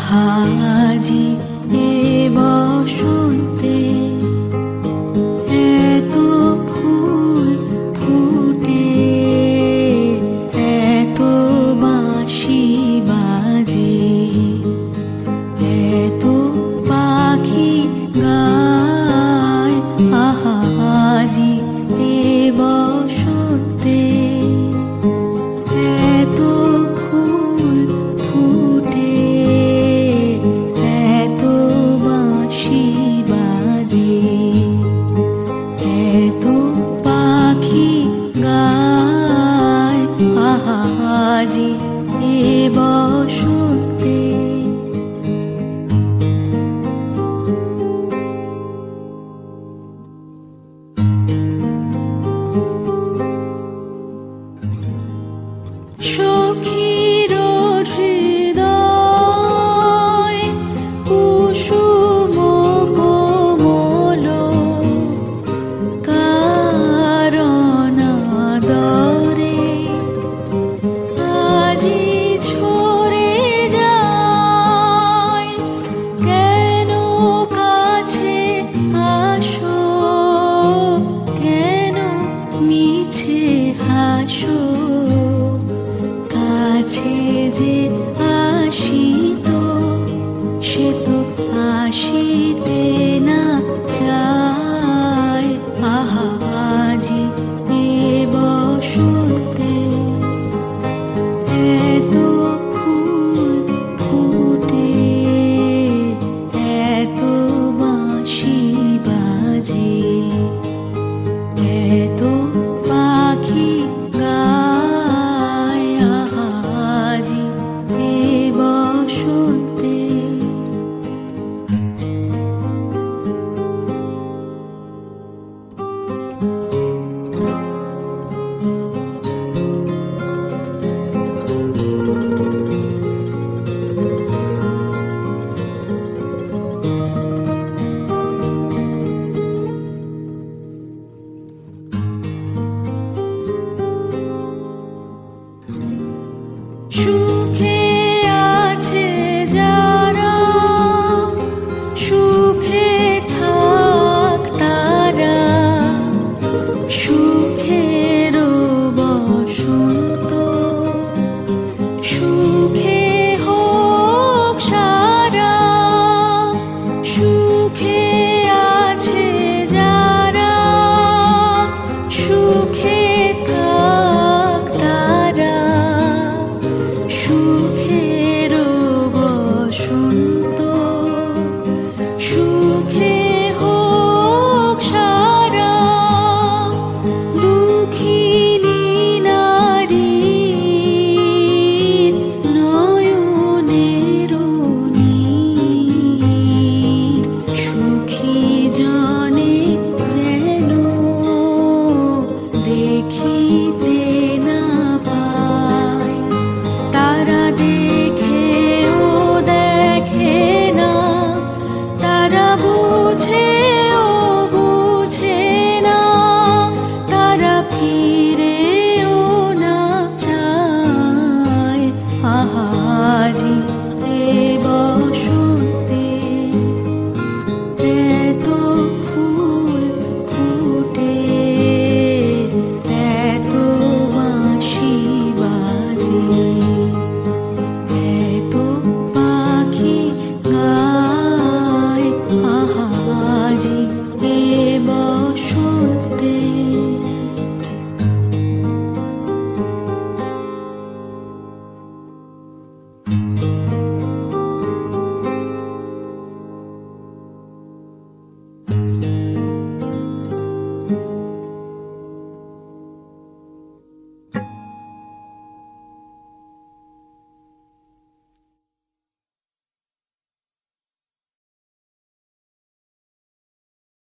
আজি এ বসন্তে এত ফুল ফুটে, এত বাঁশি বাজে, এত পাখি গায়। আহা আজি এ বসন্তে এত ফুল ফুটে, এত বাঁশি বাজে, এত পাখি গায়। আহা আজি এ বসন্তে। সখীর হৃদয় কুসুম কোমল, কারণ আদরে আজি ঝরে যায়। কেন কাছে আসো, কেন মিছে হাসো, কাছে যে আসিত সে তো আসিতে না চায়। আহা আজি এ বসন্তে এত ফুল ফুটে, এত বাঁশি বাজে, এত পাখি গায়। আহা আজি এ বসন্তে। True.